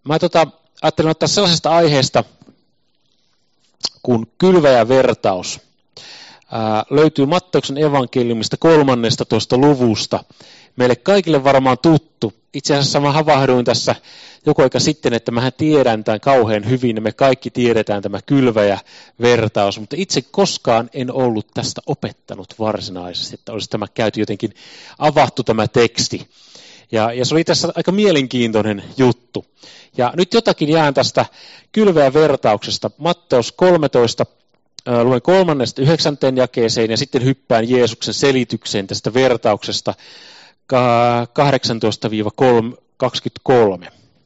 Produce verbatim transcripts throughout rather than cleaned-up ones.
Mä tota, ajattelin ottaa sellaisesta aiheesta kuin kylväjävertaus. Ää, löytyy Matteuksen evankeliumista kolmannesta toista luvusta. Meille kaikille varmaan tuttu. Itse asiassa mä havahduin tässä joku aika sitten, että mähän tiedän tämän kauhean hyvin, ja me kaikki tiedetään tämä kylväjävertaus, mutta itse koskaan en ollut tästä opettanut varsinaisesti, että olisi tämä käyty jotenkin avattu tämä teksti. Ja, ja se oli tässä aika mielenkiintoinen juttu. Ja nyt jotakin jään tästä kylväjävertauksesta. Matteus kolmetoista, äh, luen kolmannesta yhdeksänteen jakeeseen ja sitten hyppään Jeesuksen selitykseen tästä vertauksesta kahdeksantoista kaksikymmentäkolme.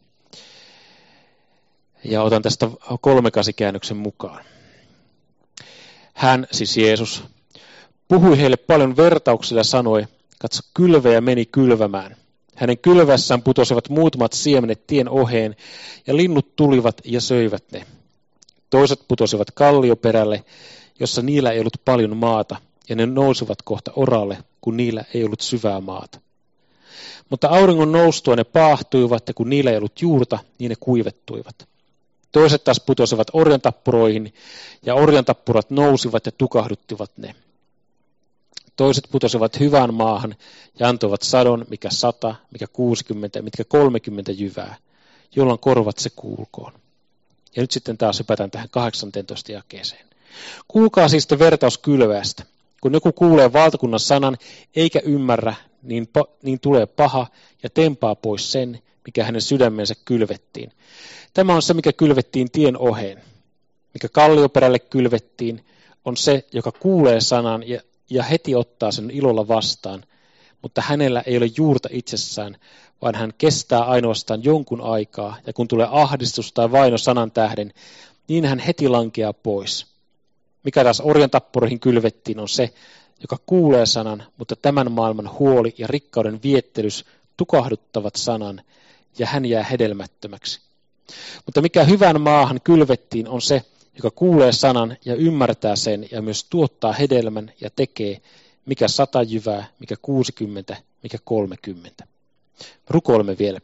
Ja otan tästä kolmekasikäännöksen mukaan. Hän, siis Jeesus, puhui heille paljon vertauksilla ja sanoi, katso, kylväjä meni kylvämään. Hänen kylvässään putosivat muutamat siemenet tien oheen, ja linnut tulivat ja söivät ne. Toiset putosivat kallioperälle, jossa niillä ei ollut paljon maata, ja ne nousivat kohta oralle, kun niillä ei ollut syvää maata. Mutta auringon noustua ne paahtuivat, ja kun niillä ei ollut juurta, niin ne kuivettuivat. Toiset taas putosivat orjantappuroihin, ja orjantappurat nousivat ja tukahduttivat ne. Toiset putosivat hyvään maahan ja antoivat sadon, mikä sata, mikä kuusikymmentä, mitkä kolmekymmentä jyvää, jolloin korvat se kuulkoon. Ja nyt sitten taas hypätään tähän kahdeksanteentoista jakeeseen. Kuulkaa siis te vertaus kylväjästä. Kun joku kuulee valtakunnan sanan eikä ymmärrä, niin, pa- niin tulee paha ja tempaa pois sen, mikä hänen sydämensä kylvettiin. Tämä on se, mikä kylvettiin tien oheen. Mikä kallioperälle kylvettiin, on se, joka kuulee sanan ja, ja heti ottaa sen ilolla vastaan, mutta hänellä ei ole juurta itsessään, vaan hän kestää ainoastaan jonkun aikaa, ja kun tulee ahdistus tai vaino sanan tähden, niin hän heti lankeaa pois. Mikä taas orjantappuroihin kylvettiin, on se, joka kuulee sanan, mutta tämän maailman huoli ja rikkauden viettelys tukahduttavat sanan, ja hän jää hedelmättömäksi. Mutta mikä hyvän maahan kylvettiin, on se, joka kuulee sanan ja ymmärtää sen ja myös tuottaa hedelmän ja tekee, mikä sata jyvää, mikä kuusikymmentä, mikä kolmekymmentä. Rukoilemme vielä.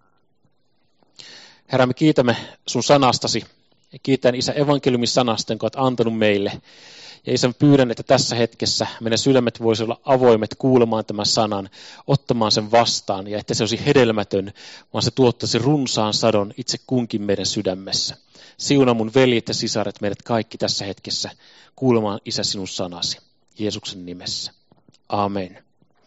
Herra, me kiitämme sun sanastasi ja kiitän Isä evankeliumin sanasta, jonka olet antanut meille. Ja Isä, pyydän, että tässä hetkessä meidän sydämet voisi olla avoimet kuulemaan tämän sanan, ottamaan sen vastaan ja että se olisi hedelmätön, vaan se tuottaisi runsaan sadon itse kunkin meidän sydämessä. Siunaa mun veljet ja sisaret meidät kaikki tässä hetkessä kuulemaan, Isä, sinun sanasi. Jeesuksen nimessä. Amen.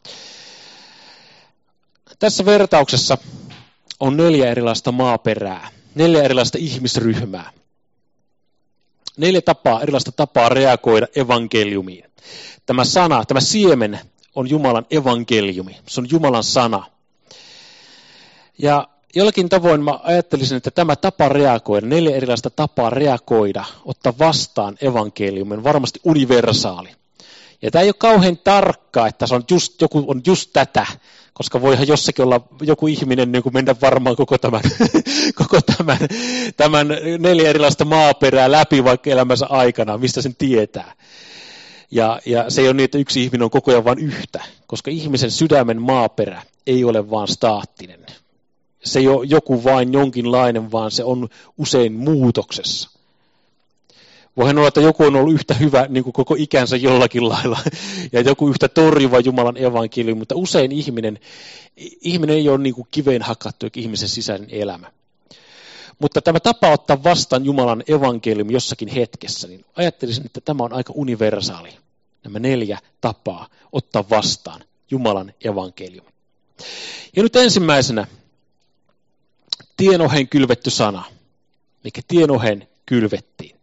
Tässä vertauksessa on neljä erilaista maaperää, neljä erilaista ihmisryhmää. Neljä tapaa, erilaista tapaa reagoida evankeliumiin. Tämä sana, tämä siemen on Jumalan evankeliumi. Se on Jumalan sana. Ja jollakin tavoin mä ajattelisin, että tämä tapa reagoida, neljä erilaista tapaa reagoida, ottaa vastaan evankeliumin, on varmasti universaali. Ja tämä ei ole kauhean tarkkaa, että se on just, joku on just tätä, koska voihan jossakin olla joku ihminen niin kuin mennä varmaan koko tämän, koko tämän, tämän neljä erilaista maaperää läpi vaikka elämänsä aikana, mistä sen tietää. Ja, ja se ei ole niin, että yksi ihminen on koko ajan vain yhtä, koska ihmisen sydämen maaperä ei ole vaan staattinen. Se ei ole joku vain jonkinlainen, vaan se on usein muutoksessa. Voihan olla, että joku on ollut yhtä hyvä niin kuin koko ikänsä jollakin lailla ja joku yhtä torjuva Jumalan evankeliumi, mutta usein ihminen, ihminen ei ole niin kuin kiveen hakattu ihmisen sisäinen elämä. Mutta tämä tapa ottaa vastaan Jumalan evankeliumi jossakin hetkessä, niin ajattelisin, että tämä on aika universaali. Nämä neljä tapaa ottaa vastaan Jumalan evankeliumi. Ja nyt ensimmäisenä tienohen kylvetty sana, mikä tienohen kylvettiin.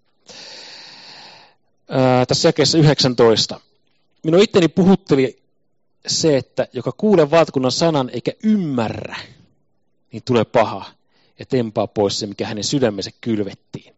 Ää, tässä jakeessa yhdeksäntoista. Minun itteni puhutteli se, että joka kuulee valtakunnan sanan eikä ymmärrä, niin tulee paha ja tempaa pois se, mikä hänen sydämensä kylvettiin.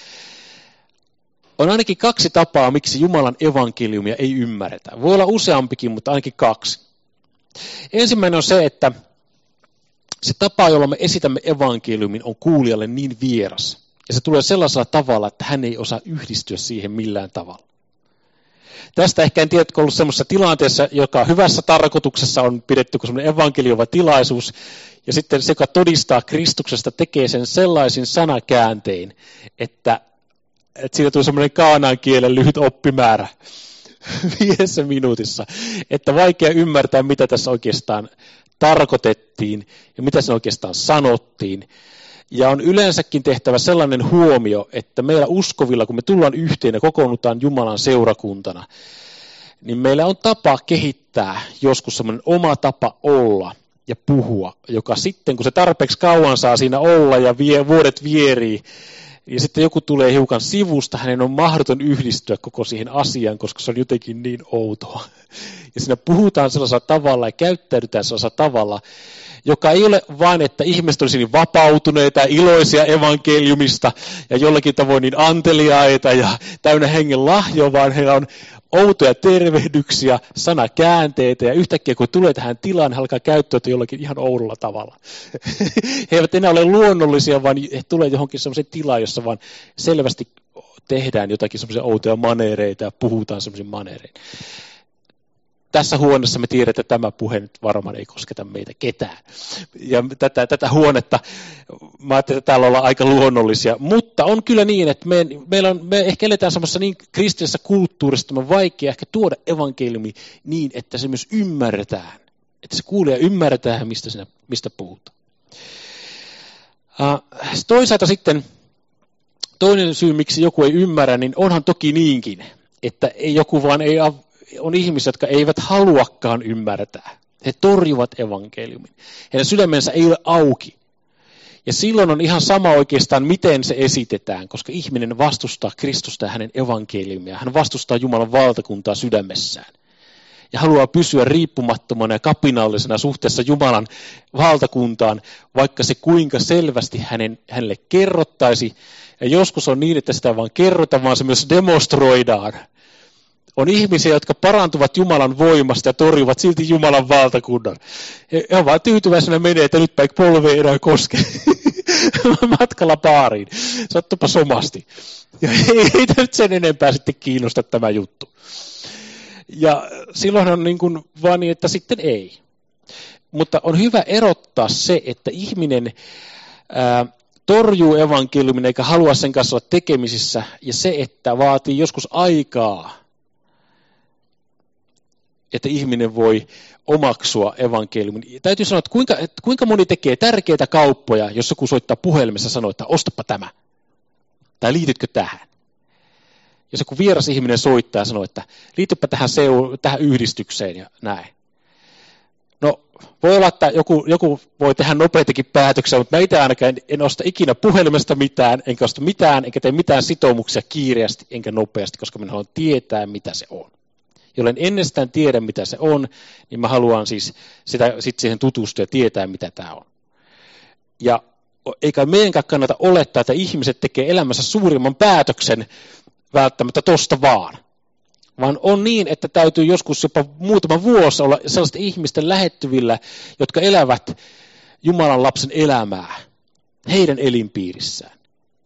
On ainakin kaksi tapaa, miksi Jumalan evankeliumia ei ymmärretä. Voi olla useampikin, mutta ainakin kaksi. Ensimmäinen on se, että se tapa, jolla me esitämme evankeliumin, on kuulijalle niin vieras. Ja se tulee sellaisella tavalla, että hän ei osaa yhdistyä siihen millään tavalla. Tästä ehkä en tiedä, että on ollut semmoisessa tilanteessa, joka hyvässä tarkoituksessa on pidetty kuin semmoinen evankelioiva tilaisuus, Ja sitten se, joka todistaa Kristuksesta, tekee sen sellaisin sanakääntein, että, että siitä tuli semmoinen kaanaan kielen lyhyt oppimäärä viidessä minuutissa, että vaikea ymmärtää, mitä tässä oikeastaan tarkoitettiin ja mitä sen oikeastaan sanottiin. Ja on yleensäkin tehtävä sellainen huomio, että meillä uskovilla, kun me tullaan yhteen ja kokoonnutaan Jumalan seurakuntana, niin meillä on tapa kehittää joskus semmoinen oma tapa olla ja puhua, joka sitten, kun se tarpeeksi kauan saa siinä olla ja vie, vuodet vierii, ja sitten joku tulee hiukan sivusta, hänen on mahdoton yhdistyä koko siihen asiaan, koska se on jotenkin niin outoa. Ja siinä puhutaan sellaisella tavalla ja käyttäydytään sellaisella tavalla, joka ei ole vain, että ihmiset olisi niin vapautuneita ja iloisia evankeliumista ja jollakin tavoin niin anteliaita ja täynnä hengen lahjoa, vaan heillä on outoja tervehdyksiä, sanakäänteitä ja yhtäkkiä kun tulee tähän tilaan, he alkaa käyttäytyä jollakin ihan oudolla tavalla. He eivät enää ole luonnollisia, vaan he tulee johonkin sellaiseen tilaan, jossa vaan selvästi tehdään jotakin sellaisia outoja maneereita ja puhutaan sellaisiin maneerein. Tässä huoneessa me tiedetään, että tämä puhe nyt varmaan ei kosketa meitä ketään. Ja tätä, tätä huonetta, mä ajattelin, että täällä ollaan aika luonnollisia. Mutta on kyllä niin, että me, meillä on, me ehkä eletään semmoisessa niin kristillisessä kulttuurissa, että on vaikea ehkä tuoda evankeliumi niin, että se myös ymmärretään. Että se kuulija ymmärretään, mistä, siinä, mistä puhutaan. Uh, toisaalta sitten toinen syy, miksi joku ei ymmärrä, niin onhan toki niinkin, että ei joku vaan ei on ihmisiä, jotka eivät haluakaan ymmärtää. He torjuvat evankeliumin. Heidän sydämensä ei ole auki. Ja silloin on ihan sama oikeastaan, miten se esitetään, koska ihminen vastustaa Kristusta ja hänen evankeliumia. Hän vastustaa Jumalan valtakuntaa sydämessään. Ja haluaa pysyä riippumattomana ja kapinallisena suhteessa Jumalan valtakuntaan, vaikka se kuinka selvästi hänen, hänelle kerrottaisi. Ja joskus on niin, että sitä vaan kerrotaan, vaan se myös demonstroidaan. On ihmisiä, jotka parantuvat Jumalan voimasta ja torjuvat silti Jumalan valtakunnan. He ovat vaan tyytyväisenä menee, että nytpä ei polve enää koske. Matkalla baariin. Sattupa somasti. Ja ei heitä nyt sen enempää sitten kiinnosta tämä juttu. Ja silloin on niin kuin vaan niin, että sitten ei. Mutta on hyvä erottaa se, että ihminen ää, torjuu evankeliumin eikä halua sen kanssa olla tekemisissä. Ja se, että vaatii joskus aikaa, että ihminen voi omaksua evankeliumin. Täytyy sanoa, että kuinka, että kuinka moni tekee tärkeitä kauppoja, jos joku soittaa puhelimessa ja sanoo, että ostapa tämä. Tai liitytkö tähän? Jos joku vieras ihminen soittaa ja sanoo, että liitypä tähän, seu- tähän yhdistykseen ja näin. No, voi olla, että joku, joku voi tehdä nopeitakin päätöksiä, mutta mä itse ainakaan en, en osta ikinä puhelimesta mitään, enkä osta mitään, enkä tee mitään sitoumuksia kiireesti, enkä nopeasti, koska minä haluan tietää, mitä se on. Jollen ennestään tiedä, mitä se on, niin mä haluan siis sitä, sit siihen tutustua ja tietää, mitä tämä on. Ja eikä meidänkään kannata olettaa, että ihmiset tekee elämässä suurimman päätöksen välttämättä tosta vaan. Vaan on niin, että täytyy joskus jopa muutama vuosi olla sellaisten ihmisten lähettyvillä, jotka elävät Jumalan lapsen elämää heidän elinpiirissään.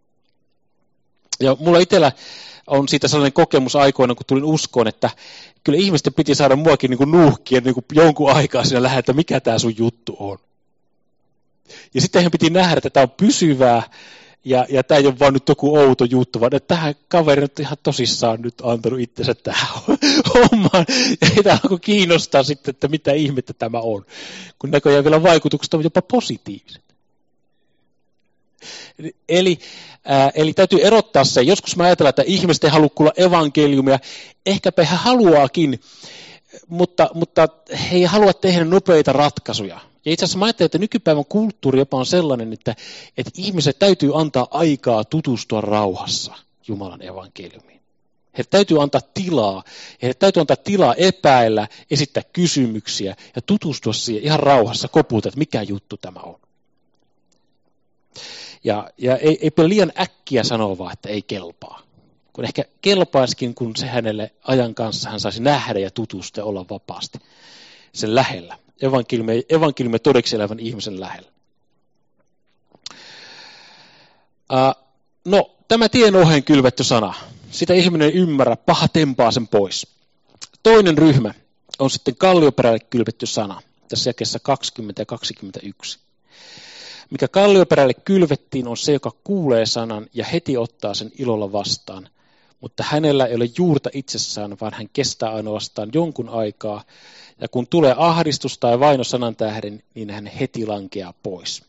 Ja mulla itsellä on siitä sellainen kokemus aikoina, kun tulin uskoon, että kyllä ihmisten piti saada muakin niin kuin nuuhkia niin kuin jonkun aikaa siinä lähellä, että mikä tämä sun juttu on. Ja sitten hän piti nähdä, että tämä on pysyvää ja, ja tämä ei ole vaan nyt joku outo juttu, vaan että tähän kaveri nyt ihan tosissaan nyt antanut itsensä tähän hommaan. Ja heitä alkoi kiinnostaa sitten, että mitä ihmettä tämä on, kun näköjään vielä vaikutukset on jopa positiiviset. Eli, ää, eli täytyy erottaa se. Joskus mä ajatellaan, että ihmiset ei halua kuulla evankeliumia. Ehkäpä he haluaakin, mutta, mutta he ei halua tehdä nopeita ratkaisuja. Ja itse asiassa mä ajattelen, että nykypäivän kulttuuri jopa on sellainen, että, että ihmiset täytyy antaa aikaa tutustua rauhassa Jumalan evankeliumiin. Heille täytyy antaa tilaa. Heille täytyy antaa tilaa epäillä, esittää kysymyksiä ja tutustua siihen ihan rauhassa, koputa, että mikä juttu tämä on. Ja, ja ei, ei pidä liian äkkiä sanoa vaan, että ei kelpaa. Kun ehkä kelpaisikin, kun se hänelle ajan kanssa hän saisi nähdä ja tutustua ja olla vapaasti sen lähellä. Evankeliumi, evankeliumi todeksi elävän ihmisen lähellä. Uh, no, tämä tien oheen kylvetty sana. Sitä ihminen ei ymmärrä, paha tempaa sen pois. Toinen ryhmä on sitten kallioperälle kylvetty sana. Tässä jakeessa kaksikymmentä ja kaksikymmentäyksi. Mikä kallioperälle kylvettiin on se, joka kuulee sanan ja heti ottaa sen ilolla vastaan. Mutta hänellä ei ole juurta itsessään, vaan hän kestää ainoastaan jonkun aikaa. Ja kun tulee ahdistus tai vaino sanan tähden, niin hän heti lankeaa pois.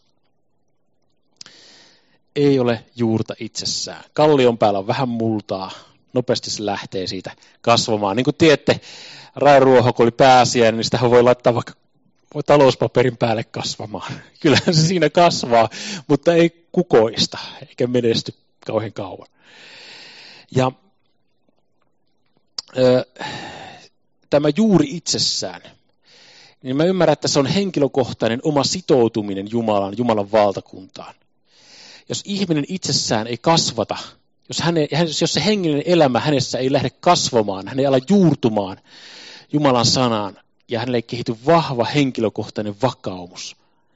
Ei ole juurta itsessään. Kallion päällä on vähän multaa. Nopeasti se lähtee siitä kasvamaan. Niin kuin tiedätte, rairuoho, kun oli pääsiäinen, niin sitä voi laittaa vaikka talouspaperin päälle kasvamaan. Kyllähän se siinä kasvaa, mutta ei kukoista, eikä menesty kauhean kauan. Ja ö, tämä juuri itsessään, niin mä ymmärrän, että se on henkilökohtainen oma sitoutuminen Jumalan, Jumalan valtakuntaan. Jos ihminen itsessään ei kasvata, jos, häne, jos se hengellinen elämä hänessä ei lähde kasvamaan, hän ei ala juurtumaan Jumalan sanaan, ja hänelle ei kehity vahva henkilökohtainen vakaumus,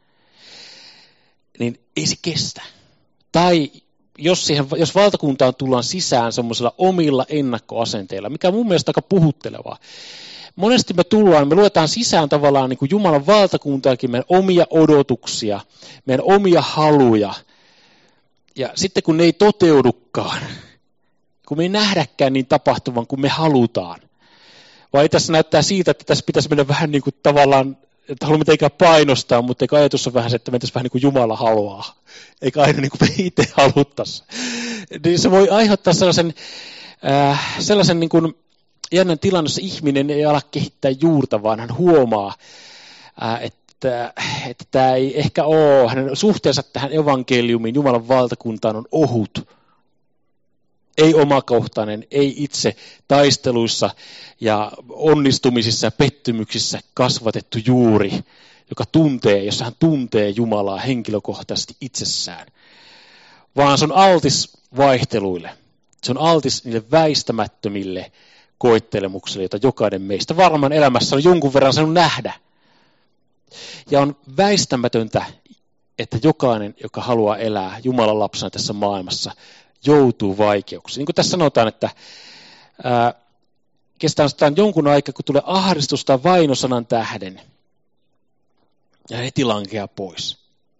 niin ei se kestä. Tai jos, siihen, jos valtakuntaan tullaan sisään semmoisilla omilla ennakkoasenteilla, mikä on mun mielestä aika puhuttelevaa. Monesti me tullaan, me luetaan sisään tavallaan niin kuin Jumalan valtakuntaakin meidän omia odotuksia, meidän omia haluja. Ja sitten kun ne ei toteudukaan, kun me ei nähdäkään niin tapahtuvan kuin me halutaan, vai tässä näyttää siitä, että tässä pitäisi mennä vähän niin kuin tavallaan, että haluamme mitenkään painostaa, mutta eikä ajatus on vähän se, että mentäisiin vähän niin kuin Jumala haluaa, eikä aina niin kuin me itse haluttaisi. Niin se voi aiheuttaa sellaisen, äh, sellaisen niin kuin jännän tilanne, jossa ihminen ei ala kehittää juurta, vaan hän huomaa, äh, että, että tämä ei ehkä ole, hänen suhteensa tähän evankeliumiin, Jumalan valtakuntaan on ohut. Ei omakohtainen, ei itse taisteluissa ja onnistumisissa ja pettymyksissä kasvatettu juuri, joka tuntee, jossa hän tuntee Jumalaa henkilökohtaisesti itsessään. Vaan se on altis vaihteluille. Se on altis niille väistämättömille koettelemuksille, joita jokainen meistä varmaan elämässä on jonkun verran saanut nähdä. Ja on väistämätöntä, että jokainen, joka haluaa elää Jumalan lapsena tässä maailmassa, joutuu vaikeuksiin. Niin kuin tässä sanotaan, että ää, kestää jonkun aikaa, kun tulee ahdistusta vainosanan tähden, ja heti lankeaa pois.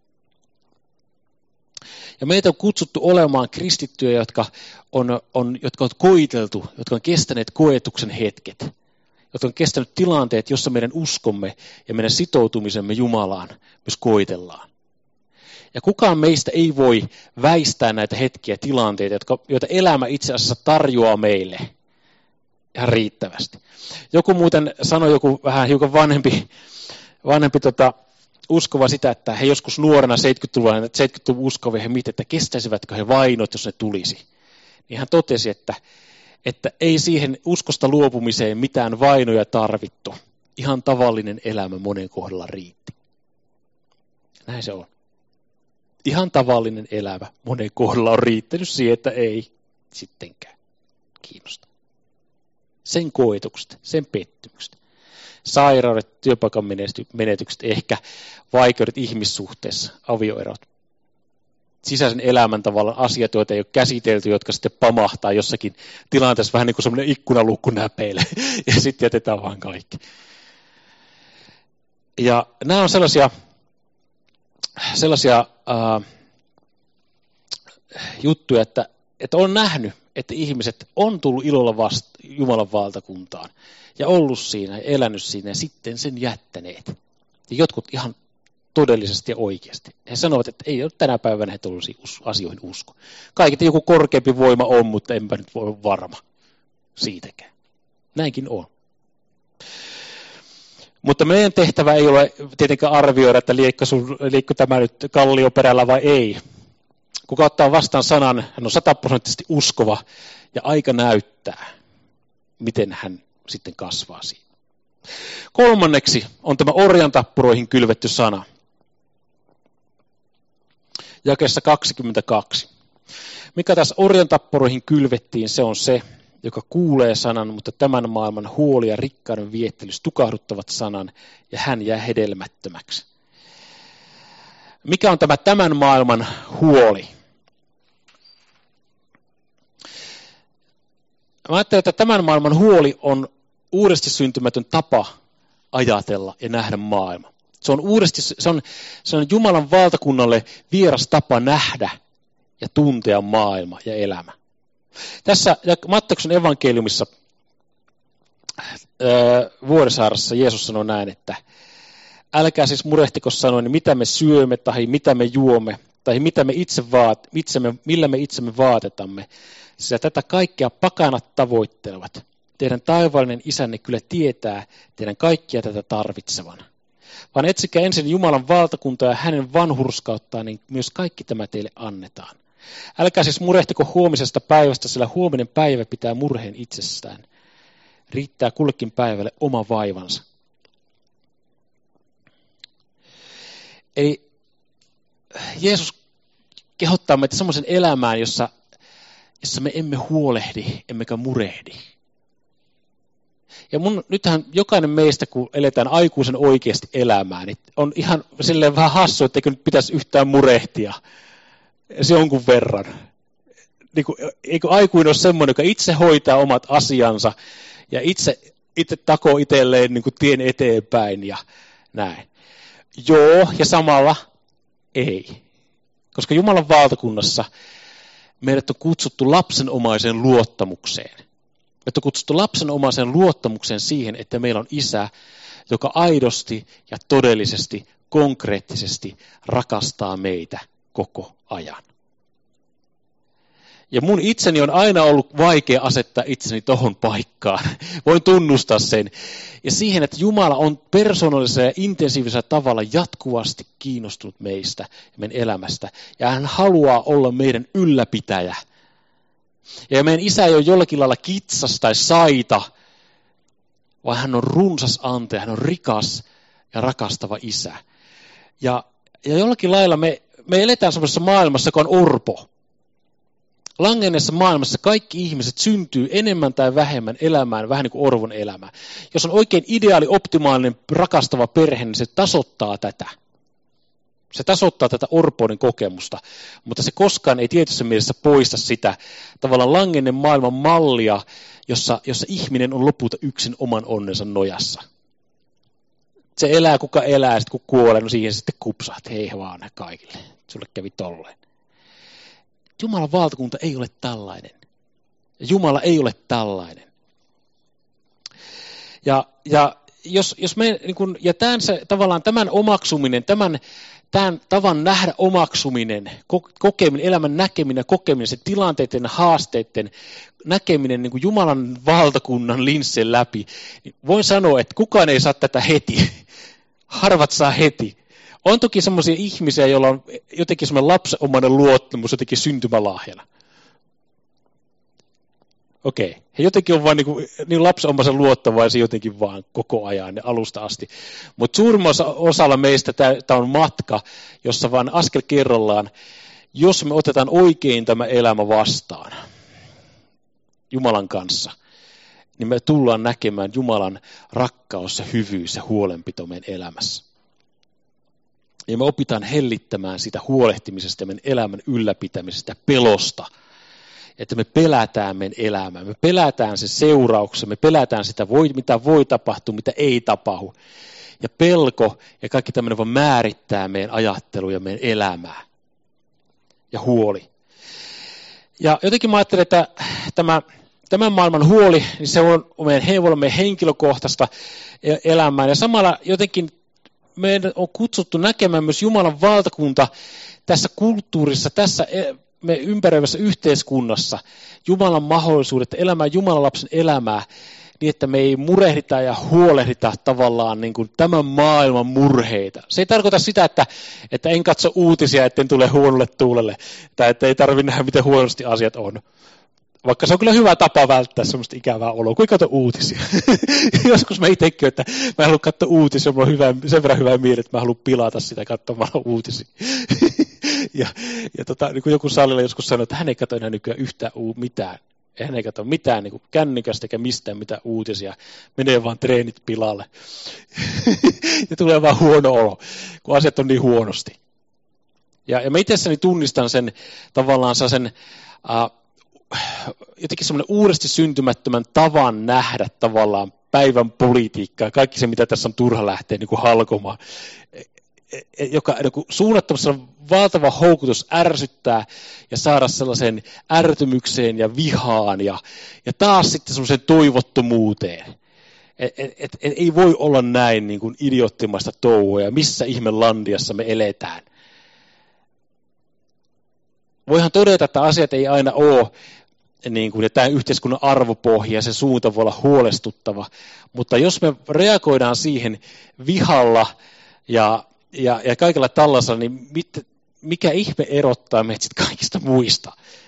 Ja meitä on kutsuttu olemaan kristittyjä, jotka on, on, jotka on koiteltu, jotka on kestäneet koetuksen hetket, jotka on kestänyt tilanteet, jossa meidän uskomme ja meidän sitoutumisemme Jumalaan myös koitellaan. Ja kukaan meistä ei voi väistää näitä hetkiä, tilanteita, jotka, joita elämä itse asiassa tarjoaa meille ihan riittävästi. Joku muuten sanoi, joku vähän hiukan vanhempi, vanhempi tota, uskova sitä, että he joskus nuorena seitsemänkymmentäluvun, seitsemänkymmentäluvun uskovia he mietit, että kestäisivätkö he vainot, jos ne tulisi. Niin hän totesi, että, että ei siihen uskosta luopumiseen mitään vainoja tarvittu. Ihan tavallinen elämä monen kohdalla riitti. Näin se on. Ihan tavallinen elämä monen kohdalla on riittänyt siihen, että ei sittenkään kiinnosta. Sen koetukset, sen pettymykset, sairaudet, työpaikan menetykset, ehkä vaikeudet ihmissuhteessa, avioerot, sisäisen elämän tavallaan asiat, joita ei ole käsitelty, jotka sitten pamahtaa jossakin tilanteessa vähän niin kuin semmoinen ikkunalukku näpeille ja sitten jätetään vaan kaikki. Ja nämä on sellaisia sellaisia äh, juttuja, että, että on nähnyt, että ihmiset on tullut ilolla vasta Jumalan valtakuntaan ja ollut siinä ja elänyt siinä ja sitten sen jättäneet. Ja jotkut ihan todellisesti ja oikeasti. He sanovat, että ei ole tänä päivänä he tulisi asioihin usko. Kaiket joku korkeampi voima on, mutta enpä nyt voi olla varma siitäkään. Näinkin on. Mutta meidän tehtävä ei ole tietenkään arvioida, että liikko tämä nyt kallioperällä vai ei. Kuka ottaa vastaan sanan, hän on sataprosenttisesti uskova ja aika näyttää, miten hän sitten kasvaa siinä. Kolmanneksi on tämä orjan tappuroihin kylvetty sana. Jakeessa kaksikymmentäkaksi. Mikä tässä orjan tappuroihin kylvettiin, se on se, joka kuulee sanan, mutta tämän maailman huoli ja rikkauden viettelys tukahduttavat sanan, ja hän jää hedelmättömäksi. Mikä on tämä tämän maailman huoli? Mä ajattelen, että tämän maailman huoli on uudesti syntymätön tapa ajatella ja nähdä maailma. Se on uudesti, se on, se on Jumalan valtakunnalle vieras tapa nähdä ja tuntea maailma ja elämä. Tässä Matteuksen evankeliumissa öö, Vuorisaarassa Jeesus sanoi näin, että älkää siis murehtiko sanoen, niin mitä me syömme tai mitä me juomme tai mitä me itse vaat, itsemme, millä me itsemme vaatetamme. Sillä tätä kaikkea pakanat tavoittelevat. Teidän taivaallinen isänne kyllä tietää teidän kaikkia tätä tarvitsevan. Vaan etsikää ensin Jumalan valtakuntaa ja hänen vanhurskauttaan, niin myös kaikki tämä teille annetaan. Älkää siis murehtiko huomisesta päivästä, sillä huominen päivä pitää murheen itsestään. Riittää kullekin päivälle oma vaivansa. Eli Jeesus kehottaa meitä semmoisen elämään, jossa, jossa me emme huolehdi, emmekä murehdi. Ja mun, nythän jokainen meistä, kun eletään aikuisen oikeasti elämää, niin on ihan silleen vähän hassu, että eikö nyt pitäisi yhtään murehtia. Se jonkun verran. Niin kuin, eikö aikuinen ole semmoinen, joka itse hoitaa omat asiansa ja itse, itse takoo itselleen niin kuin tien eteenpäin ja näin. Joo, ja samalla ei. Koska Jumalan valtakunnassa meidät on kutsuttu lapsenomaiseen luottamukseen. Meidät on kutsuttu lapsenomaiseen luottamukseen siihen, että meillä on isä, joka aidosti ja todellisesti, konkreettisesti rakastaa meitä koko ajan. Ja mun itseni on aina ollut vaikea asettaa itseni tohon paikkaan. Voin tunnustaa sen. Ja siihen, että Jumala on persoonallisella ja intensiivisellä tavalla jatkuvasti kiinnostunut meistä ja meidän elämästä. Ja hän haluaa olla meidän ylläpitäjä. Ja meidän isä ei ole jollakin lailla kitsas tai saita, vaan hän on runsas antaja, hän on rikas ja rakastava isä. Ja, ja jollakin lailla me, me eletään sellaisessa maailmassa, joka on orpo. Langenneessa maailmassa kaikki ihmiset syntyy enemmän tai vähemmän elämään, vähän niin kuin orvon elämä. Jos on oikein ideaali, optimaalinen, rakastava perhe, niin se tasoittaa tätä. Se tasoittaa tätä orpouden kokemusta, mutta se koskaan ei tietyssä mielessä poista sitä tavallaan langenneen maailman mallia, jossa, jossa ihminen on lopulta yksin oman onnensa nojassa. Se elää kuka elää, ja sitten kun kuolee, no siihen sitten kupsaat, hei vaan kaikille, sulle kävi tolleen. Jumalan valtakunta ei ole tällainen. Jumala ei ole tällainen. Ja, ja, jos, jos me, niin kun, ja tämän, se, tavallaan tämän omaksuminen, tämän, tämän tavan nähdä omaksuminen, kokeminen, elämän näkeminen, kokeminen, se tilanteiden ja haasteiden näkeminen niin kuin Jumalan valtakunnan linssien läpi, niin voin sanoa, että kukaan ei saa tätä heti. Harvat saa heti. On toki semmoisia ihmisiä, joilla on jotenkin semmoinen lapsenomainen luottamus jotenkin syntymälahjana. Okei, he jotenkin on vain niin, niin lapsenomaisen luottavaisia jotenkin vaan koko ajan ne alusta asti. Mutta suurimmassa osalla meistä tämä on matka, jossa vaan askel kerrallaan, jos me otetaan oikein tämä elämä vastaan Jumalan kanssa, niin me tullaan näkemään Jumalan rakkaus ja hyvyys ja huolenpito meidän elämässä. Ja me opitaan hellittämään sitä huolehtimisesta ja meidän elämän ylläpitämisestä pelosta. Että me pelätään meidän elämää, me pelätään se seurauksia, me pelätään sitä, mitä voi tapahtua, mitä ei tapahdu. Ja pelko ja kaikki tämmöinen vaan määrittää meidän ajattelua ja meidän elämää. Ja huoli. Ja jotenkin mä ajattelen, että tämä, tämän maailman huoli, niin se on meidän, voi olla meidän henkilökohtaista elämää. Ja samalla jotenkin meidän on kutsuttu näkemään myös Jumalan valtakunta tässä kulttuurissa, tässä me ympäröivässä yhteiskunnassa, Jumalan mahdollisuudet elämään Jumalan lapsen elämää, niin että me ei murehdita ja huolehdita tavallaan niin kuin tämän maailman murheita. Se ei tarkoita sitä, että, että en katso uutisia, etten tule huonolle tuulelle, tai että ei tarvitse nähdä, miten huonosti asiat on. Vaikka se on kyllä hyvä tapa välttää semmoista ikävää oloa, kuin katso uutisia. Joskus mä itsekin, että mä en halua katsoa uutisia, mulla on hyvä, sen verran hyvä mieli, että mä haluan pilata sitä katsomalla uutisia. ja ja tota, niin kuin joku salilla joskus sanoi, että hän ei katso enää nykyään yhtään mitään. Hän ei katso mitään niin kuin kännikästä eikä mistään mitään uutisia. Menee vaan treenit pilalle. ja tulee vaan huono olo, kun asiat on niin huonosti. Ja, ja mä itsessäni tunnistan sen tavallaan sen... Uh, jotenkin semmoinen uudesti syntymättömän tavan nähdä tavallaan päivän politiikkaa, kaikki se, mitä tässä on turha lähteä niin kuin halkomaan, joka niin kuin suunnattomassa valtava houkutus ärsyttää ja saada sellaisen ärtymykseen ja vihaan ja, ja taas sitten sellaisen toivottomuuteen. Et, et, et, et ei voi olla näin niin kuin idioottimaista touhua ja missä ihme landiassa me eletään. Voihan todeta, että asiat ei aina ole, niin kuin, ja tämä yhteiskunnan arvopohja ja se suunta voi olla huolestuttava, mutta jos me reagoidaan siihen vihalla ja, ja, ja kaikella tällaisella, niin mit, mikä ihme erottaa meitä sitten kaikista muista?